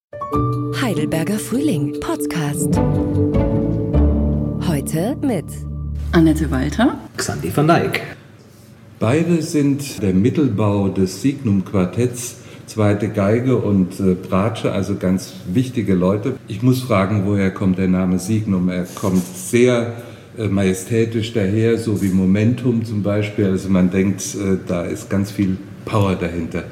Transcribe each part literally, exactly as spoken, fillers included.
Heidelberger Frühling Podcast. Heute mit Annette Walter, Xandi van Dijk. Beide sind der Mittelbau des Signum-Quartetts, zweite Geige und äh, Bratsche, also ganz wichtige Leute. Ich muss fragen, woher kommt der Name Signum? Er kommt sehr äh, majestätisch daher, so wie Momentum zum Beispiel. Also man denkt, äh, da ist ganz viel Power dahinter.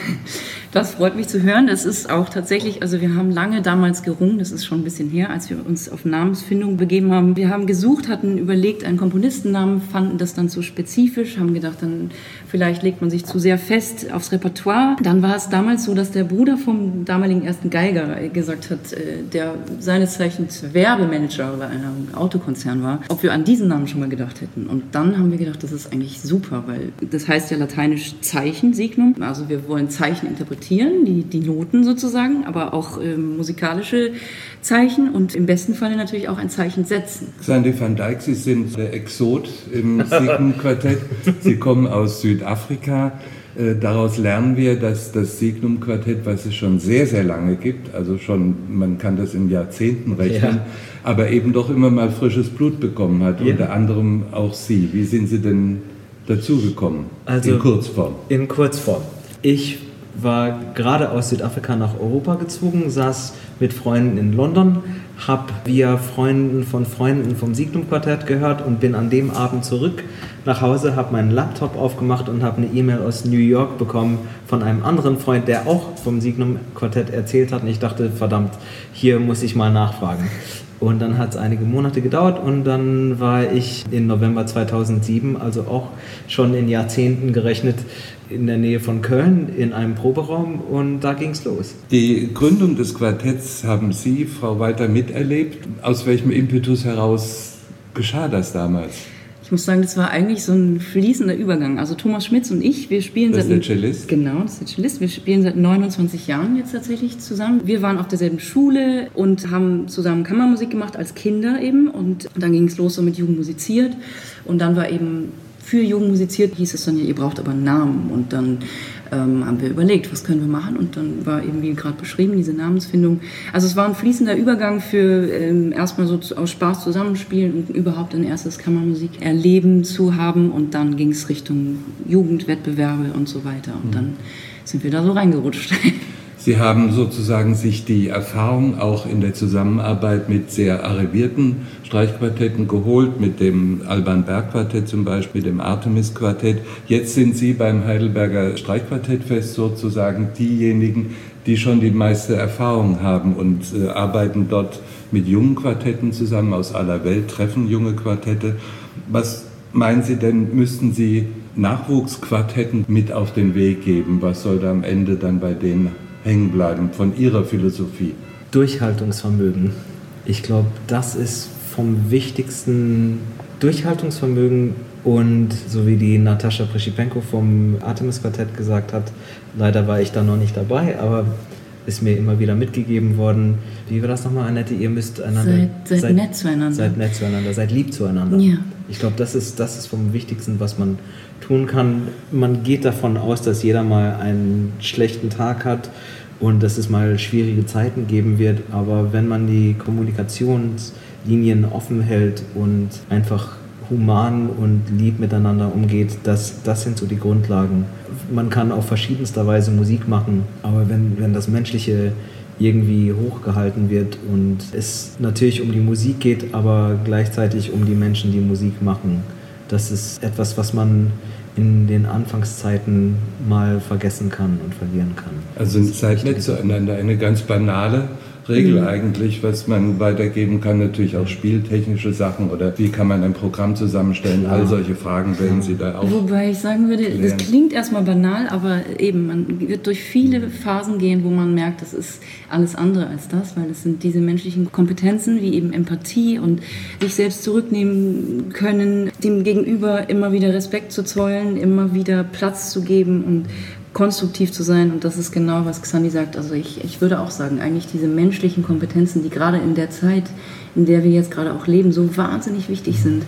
Das freut mich zu hören. Das ist auch tatsächlich, also wir haben lange damals gerungen, das ist schon ein bisschen her, als wir uns auf Namensfindung begeben haben. Wir haben gesucht, hatten überlegt einen Komponistennamen, fanden das dann zu spezifisch, haben gedacht, dann vielleicht legt man sich zu sehr fest aufs Repertoire. Dann war es damals so, dass der Bruder vom damaligen ersten Geiger gesagt hat, der seines Zeichens Werbemanager bei einem Autokonzern war, ob wir an diesen Namen schon mal gedacht hätten. Und dann haben wir gedacht, das ist eigentlich super, weil das heißt ja lateinisch Zeichen, Signum. Also wir wollen Zeichen interpretieren. Die, die Noten sozusagen, aber auch ähm, musikalische Zeichen und im besten Falle natürlich auch ein Zeichen setzen. Xandi van Dijk, Sie sind der Exot im Signum-Quartett. Sie kommen aus Südafrika. Äh, daraus lernen wir, dass das Signum-Quartett, was es schon sehr, sehr lange gibt, also schon, man kann das in Jahrzehnten rechnen, ja, aber eben doch immer mal frisches Blut bekommen hat, ja. Unter anderem auch Sie. Wie sind Sie denn dazugekommen? Also in Kurzform. In Kurzform. Ich war gerade aus Südafrika nach Europa gezogen, saß mit Freunden in London, habe via Freunden von Freunden vom Signum-Quartett gehört und bin an dem Abend zurück nach Hause, habe meinen Laptop aufgemacht und habe eine E-Mail aus New York bekommen von einem anderen Freund, der auch vom Signum-Quartett erzählt hat und ich dachte, verdammt, hier muss ich mal nachfragen. Und dann hat es einige Monate gedauert und dann war ich im November zweitausendsieben, also auch schon in Jahrzehnten gerechnet, in der Nähe von Köln in einem Proberaum und da ging es los. Die Gründung des Quartetts haben Sie, Frau Walter, miterlebt. Aus welchem Impetus heraus geschah das damals? Ich muss sagen, das war eigentlich so ein fließender Übergang. Also Thomas Schmitz und ich, wir spielen das seit... Das ist der Cellist? Genau, das ist der Cellist. Wir spielen seit neunundzwanzig Jahren jetzt tatsächlich zusammen. Wir waren auf derselben Schule und haben zusammen Kammermusik gemacht als Kinder eben. Und dann ging es los so mit Jugend musiziert. Und dann war eben für Jugend musiziert, hieß es dann ja, ihr braucht aber einen Namen. Und dann ähm, haben wir überlegt, was können wir machen. Und dann war eben, wie gerade beschrieben, diese Namensfindung. Also es war ein fließender Übergang für ähm, erstmal so aus Spaß zusammenspielen und überhaupt ein erstes Kammermusik erleben zu haben. Und dann ging es Richtung Jugendwettbewerbe und so weiter. Und dann sind wir da so reingerutscht. Sie haben sozusagen sich die Erfahrung auch in der Zusammenarbeit mit sehr arrivierten Streichquartetten geholt, mit dem Alban Berg Quartett zum Beispiel, dem Artemis Quartett. Jetzt sind Sie beim Heidelberger Streichquartettfest sozusagen diejenigen, die schon die meiste Erfahrung haben und äh, arbeiten dort mit jungen Quartetten zusammen aus aller Welt, treffen junge Quartette. Was meinen Sie denn, müssten Sie Nachwuchsquartetten mit auf den Weg geben? Was soll da am Ende dann bei denen hängen bleiben von Ihrer Philosophie? Durchhaltungsvermögen. Ich glaube, das ist vom wichtigsten Durchhaltungsvermögen und so wie die Natascha Prischipenko vom Artemis Quartett gesagt hat, leider war ich da noch nicht dabei, aber ist mir immer wieder mitgegeben worden. Wie war das nochmal, Annette? Ihr müsst einander... Seid, seid, seid nett zueinander. Seid nett zueinander, seid lieb zueinander. Ja. Ich glaube, das ist, das ist vom Wichtigsten, was man tun kann. Man geht davon aus, dass jeder mal einen schlechten Tag hat und dass es mal schwierige Zeiten geben wird. Aber wenn man die Kommunikationslinien offen hält und einfach human und lieb miteinander umgeht, das, das sind so die Grundlagen. Man kann auf verschiedenster Weise Musik machen, aber wenn, wenn das Menschliche irgendwie hochgehalten wird und es natürlich um die Musik geht, aber gleichzeitig um die Menschen, die Musik machen, das ist etwas, was man in den Anfangszeiten mal vergessen kann und verlieren kann. Also seid nett zueinander, eine ganz banale Regel mhm. eigentlich, was man weitergeben kann, natürlich auch spieltechnische Sachen oder wie kann man ein Programm zusammenstellen, ja. All solche Fragen werden Sie da auch. Wobei ich sagen würde, klären. Das klingt erstmal banal, aber eben, man wird durch viele Phasen gehen, wo man merkt, das ist alles andere als das, weil es sind diese menschlichen Kompetenzen wie eben Empathie und sich selbst zurücknehmen können, dem Gegenüber immer wieder Respekt zu zollen, immer wieder Platz zu geben und konstruktiv zu sein, und das ist genau, was Xandi sagt. Also ich, ich würde auch sagen, eigentlich diese menschlichen Kompetenzen, die gerade in der Zeit, in der wir jetzt gerade auch leben, so wahnsinnig wichtig sind.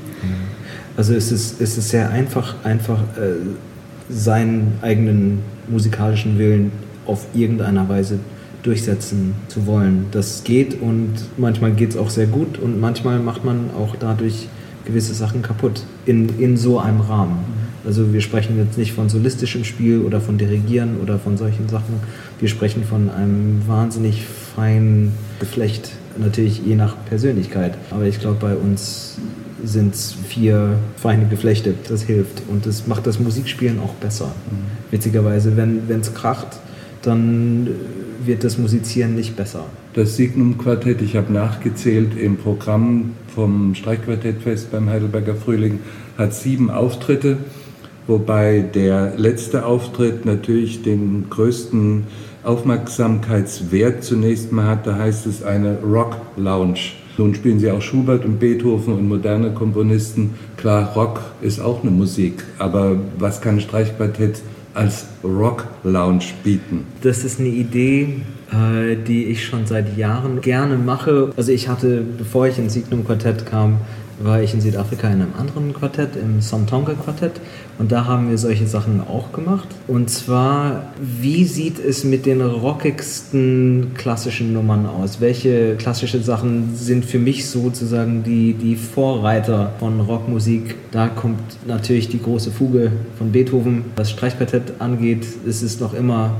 Also es ist, es ist sehr einfach, einfach äh, seinen eigenen musikalischen Willen auf irgendeiner Weise durchsetzen zu wollen. Das geht und manchmal geht es auch sehr gut und manchmal macht man auch dadurch gewisse Sachen kaputt in, in so einem Rahmen. Also wir sprechen jetzt nicht von solistischem Spiel oder von Dirigieren oder von solchen Sachen. Wir sprechen von einem wahnsinnig feinen Geflecht, natürlich je nach Persönlichkeit. Aber ich glaube, bei uns sind es vier feine Geflechte. Das hilft und das macht das Musikspielen auch besser. Mhm. Witzigerweise, wenn es kracht, dann wird das Musizieren nicht besser. Das Signum-Quartett, ich habe nachgezählt, im Programm vom Streichquartettfest beim Heidelberger Frühling hat sieben Auftritte, wobei der letzte Auftritt natürlich den größten Aufmerksamkeitswert zunächst mal hat. Da heißt es eine Rock Lounge. Nun spielen sie auch Schubert und Beethoven und moderne Komponisten. Klar, Rock ist auch eine Musik, aber was kann ein Streichquartett als Rock Lounge bieten? Das ist eine Idee, äh, die ich schon seit Jahren gerne mache. Also ich hatte, bevor ich ins Signum Quartett kam, war ich in Südafrika in einem anderen Quartett, im Sontonga Quartett, und da haben wir solche Sachen auch gemacht. Und zwar, wie sieht es mit den rockigsten klassischen Nummern aus? Welche klassische Sachen sind für mich sozusagen die, die Vorreiter von Rockmusik? Da kommt natürlich die große Fuge von Beethoven. Was Streichquartett angeht, ist es noch immer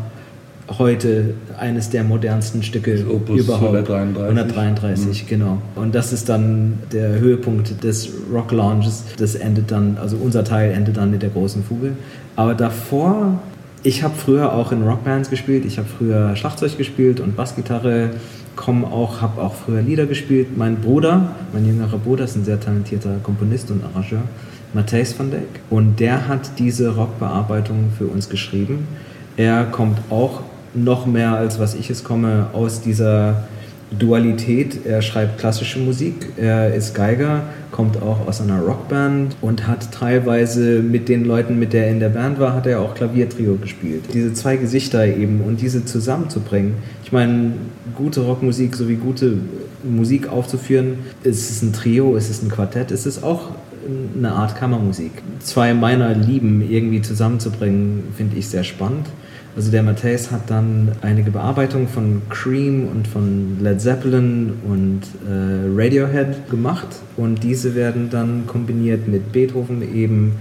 heute eines der modernsten Stücke Opus überhaupt. hundertdreiunddreißig. hundertdreiunddreißig, mhm. Genau. Und das ist dann der Höhepunkt des Rock Lounges. Das endet dann, also unser Teil endet dann mit der großen Fuge. Aber davor, ich habe früher auch in Rockbands gespielt, ich habe früher Schlagzeug gespielt und Bassgitarre, komm auch, habe auch früher Lieder gespielt. Mein Bruder, mein jüngerer Bruder, ist ein sehr talentierter Komponist und Arrangeur, Matthijs van Dijk. Und der hat diese Rockbearbeitung für uns geschrieben. Er kommt auch noch mehr als was ich es komme aus dieser Dualität. Er schreibt klassische Musik, er ist Geiger, kommt auch aus einer Rockband und hat teilweise mit den Leuten, mit der er in der Band war, hat er auch Klaviertrio gespielt. Diese zwei Gesichter eben und diese zusammenzubringen. Ich meine, gute Rockmusik sowie gute Musik aufzuführen, ist es ein Trio, ist es ein Quartett, ist es auch eine Art Kammermusik. Zwei meiner Lieben irgendwie zusammenzubringen, finde ich sehr spannend. Also der Matthijs hat dann einige Bearbeitungen von Cream und von Led Zeppelin und äh, Radiohead gemacht und diese werden dann kombiniert mit Beethoven eben,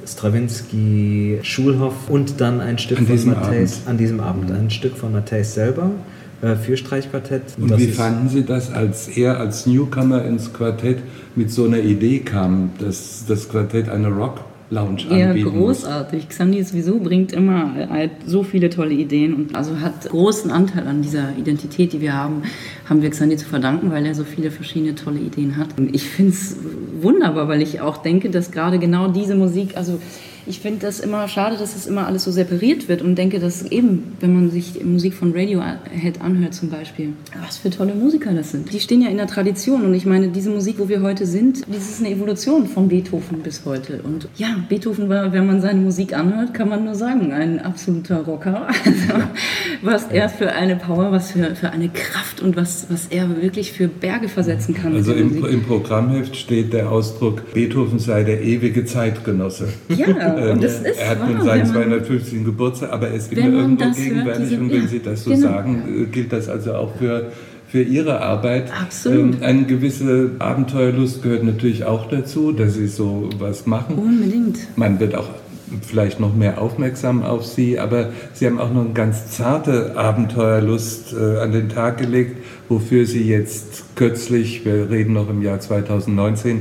Stravinsky, Schulhoff und dann ein Stück an von Matthijs Abend. an diesem Abend, ein Stück von Matthijs selber äh, für Streichquartett. Und das wie fanden Sie das, als er als Newcomer ins Quartett mit so einer Idee kam, dass das Quartett eine Rock Lounge ja, anbieten großartig. Xandi sowieso bringt immer halt so viele tolle Ideen und also hat großen Anteil an dieser Identität, die wir haben, haben wir Xandi zu verdanken, weil er so viele verschiedene tolle Ideen hat. Und ich finde es wunderbar, weil ich auch denke, dass gerade genau diese Musik, also ich finde das immer schade, dass es immer alles so separiert wird und denke, dass eben, wenn man sich die Musik von Radiohead anhört zum Beispiel, was für tolle Musiker das sind. Die stehen ja in der Tradition und ich meine, diese Musik, wo wir heute sind, das ist eine Evolution von Beethoven bis heute. Und ja, Beethoven war, wenn man seine Musik anhört, kann man nur sagen, ein absoluter Rocker. Also, was er für eine Power, was für, für eine Kraft und was, was er wirklich für Berge versetzen kann. Also im, im Programmheft steht der Ausdruck, Beethoven sei der ewige Zeitgenosse. Ja. Und das ist er hat wahr, nun seinen zweihundertfünfzigsten Geburtstag, aber er ist immer irgendwo gegenwärtig. Hört, und wenn ja, Sie das so genau sagen, gilt das also auch für, für Ihre Arbeit. Absolut. Ähm, eine gewisse Abenteuerlust gehört natürlich auch dazu, dass Sie so was machen. Unbedingt. Man wird auch vielleicht noch mehr aufmerksam auf Sie, aber Sie haben auch noch eine ganz zarte Abenteuerlust äh, an den Tag gelegt, wofür Sie jetzt kürzlich, wir reden noch im Jahr zweitausendneunzehn,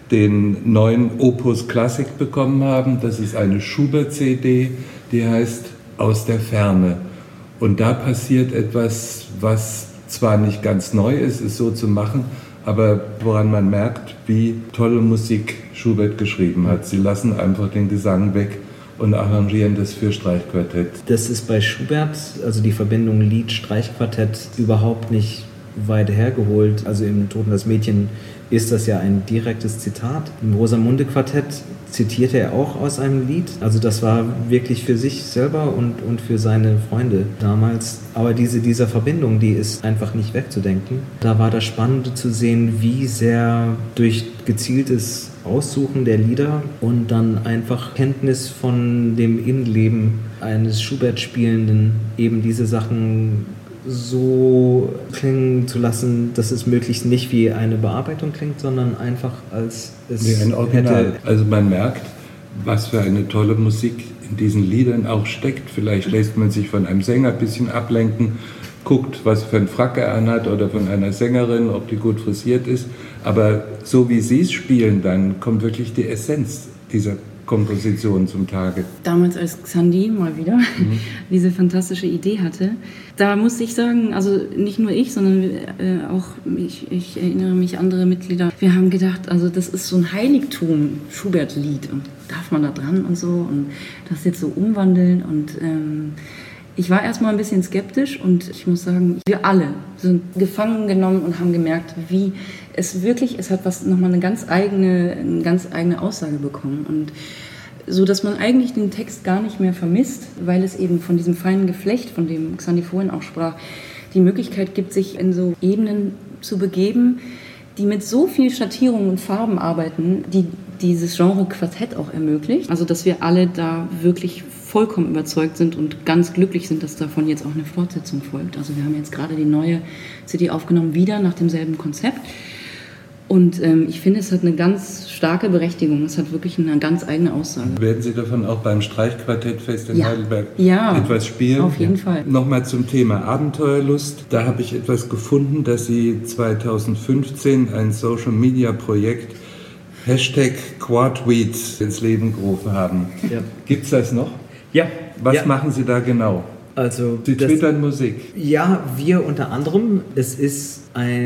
den neuen Opus Klassik bekommen haben. Das ist eine Schubert-C D, die heißt Aus der Ferne. Und da passiert etwas, was zwar nicht ganz neu ist, es so zu machen, aber woran man merkt, wie tolle Musik Schubert geschrieben hat. Sie lassen einfach den Gesang weg und arrangieren das für Streichquartett. Das ist bei Schubert, also die Verbindung Lied-Streichquartett, überhaupt nicht weit hergeholt. Also im Tod und das Mädchen ist das ja ein direktes Zitat. Im Rosamunde-Quartett zitierte er auch aus einem Lied. Also das war wirklich für sich selber und, und für seine Freunde damals. Aber diese, diese Verbindung, die ist einfach nicht wegzudenken. Da war das Spannende zu sehen, wie sehr durch gezieltes Aussuchen der Lieder und dann einfach Kenntnis von dem Innenleben eines Schubert-Spielenden eben diese Sachen so klingen zu lassen, dass es möglichst nicht wie eine Bearbeitung klingt, sondern einfach als es wie ein Original. hätte. Also man merkt, was für eine tolle Musik in diesen Liedern auch steckt. Vielleicht lässt man sich von einem Sänger ein bisschen ablenken, guckt, was für ein Frack er anhat oder von einer Sängerin, ob die gut frisiert ist. Aber so wie sie es spielen, dann kommt wirklich die Essenz dieser Komposition zum Tage. Damals, als Xandi mal wieder mhm. diese fantastische Idee hatte, da musste ich sagen, also nicht nur ich, sondern äh, auch ich, ich erinnere mich andere Mitglieder, wir haben gedacht, also das ist so ein Heiligtum, Schubert-Lied, und darf man da dran und so und das jetzt so umwandeln und ähm, ich war erstmal ein bisschen skeptisch und ich muss sagen, wir alle sind gefangen genommen und haben gemerkt, wie es wirklich, es hat was nochmal eine ganz eigene, eine ganz eigene Aussage bekommen und so, dass man eigentlich den Text gar nicht mehr vermisst, weil es eben von diesem feinen Geflecht, von dem Xandi vorhin auch sprach, die Möglichkeit gibt, sich in so Ebenen zu begeben, die mit so viel Schattierungen und Farben arbeiten, die dieses Genre Quartett auch ermöglicht. Also, dass wir alle da wirklich vollkommen überzeugt sind und ganz glücklich sind, dass davon jetzt auch eine Fortsetzung folgt. Also wir haben jetzt gerade die neue C D aufgenommen, wieder nach demselben Konzept. Und ähm, ich finde, es hat eine ganz starke Berechtigung. Es hat wirklich eine ganz eigene Aussage. Werden Sie davon auch beim Streichquartettfest in ja. Heidelberg ja, etwas spielen? Auf jeden ja. Fall. Nochmal zum Thema Abenteuerlust. Da habe ich etwas gefunden, dass Sie zweitausendfünfzehn ein Social-Media-Projekt Hashtag Quadweed ins Leben gerufen haben. Ja. Gibt es das noch? Ja. Was ja. machen Sie da genau? Also Sie das, twittern Musik. Ja, wir unter anderem. Es ist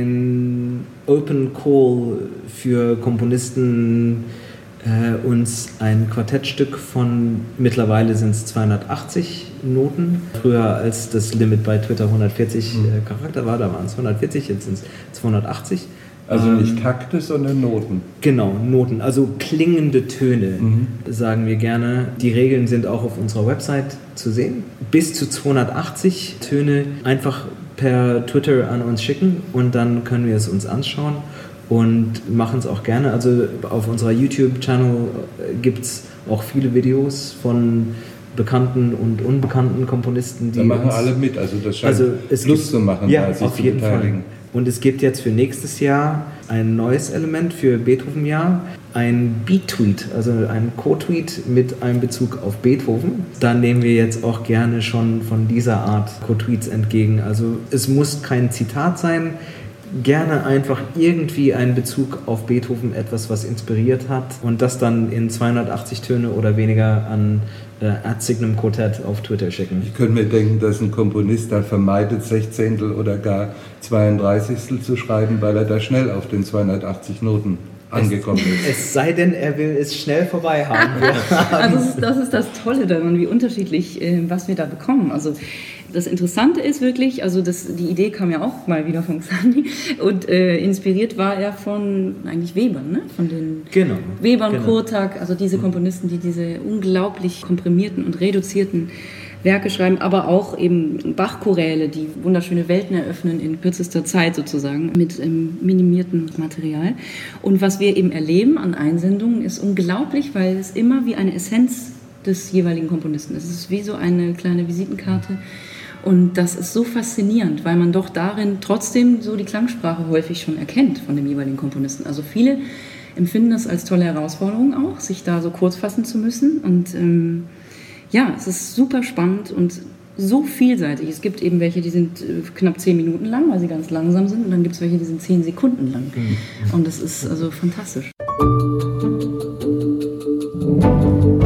ein Open Call für Komponisten, äh, uns ein Quartettstück von, mittlerweile sind es zweihundertachtzig Noten. Früher, als das Limit bei Twitter hundertvierzig mhm. äh, Charakter war, da waren es hundertvierzig, jetzt sind es zweihundertachtzig. Also nicht Takte, sondern Noten. Genau, Noten, also klingende Töne, mhm. sagen wir gerne. Die Regeln sind auch auf unserer Website zu sehen. Bis zu zweihundertachtzig Töne einfach per Twitter an uns schicken und dann können wir es uns anschauen und machen es auch gerne. Also auf unserer YouTube-Channel gibt es auch viele Videos von bekannten und unbekannten Komponisten. Die da machen uns, alle mit, also das scheint also es Lust gibt, zu machen, ja, da sich auf zu jeden beteiligen. Fall. Und es gibt jetzt für nächstes Jahr ein neues Element für Beethoven-Jahr, ein Beat-Tweet, also ein Co-Tweet mit einem Bezug auf Beethoven. Da nehmen wir jetzt auch gerne schon von dieser Art Co-Tweets entgegen. Also es muss kein Zitat sein, gerne einfach irgendwie einen Bezug auf Beethoven, etwas, was inspiriert hat und das dann in zweihundertachtzig Töne oder weniger an Ad Signum Quartett auf Twitter schicken. Ich könnte mir denken, dass ein Komponist da vermeidet, Sechzehntel oder gar Zweiunddreißigstel zu schreiben, weil er da schnell auf den zweihundertachtzig Noten angekommen ist. Es sei denn, er will es schnell vorbei haben. Also das ist, das ist das Tolle daran, wie unterschiedlich, äh, was wir da bekommen. Also das Interessante ist wirklich, also das, die Idee kam ja auch mal wieder von Xandi und äh, inspiriert war er von eigentlich Webern, ne? Von den genau, Webern, genau. Kurtak, also diese Komponisten, die diese unglaublich komprimierten und reduzierten Werke schreiben, aber auch eben Bach-Choräle, die wunderschöne Welten eröffnen in kürzester Zeit sozusagen mit ähm, minimiertem Material. Und was wir eben erleben an Einsendungen ist unglaublich, weil es immer wie eine Essenz des jeweiligen Komponisten ist. Es ist wie so eine kleine Visitenkarte. Und das ist so faszinierend, weil man doch darin trotzdem so die Klangsprache häufig schon erkennt von dem jeweiligen Komponisten. Also viele empfinden das als tolle Herausforderung auch, sich da so kurz fassen zu müssen. Und ähm, ja, es ist super spannend und so vielseitig. Es gibt eben welche, die sind knapp zehn Minuten lang, weil sie ganz langsam sind. Und dann gibt es welche, die sind zehn Sekunden lang. Und das ist also fantastisch.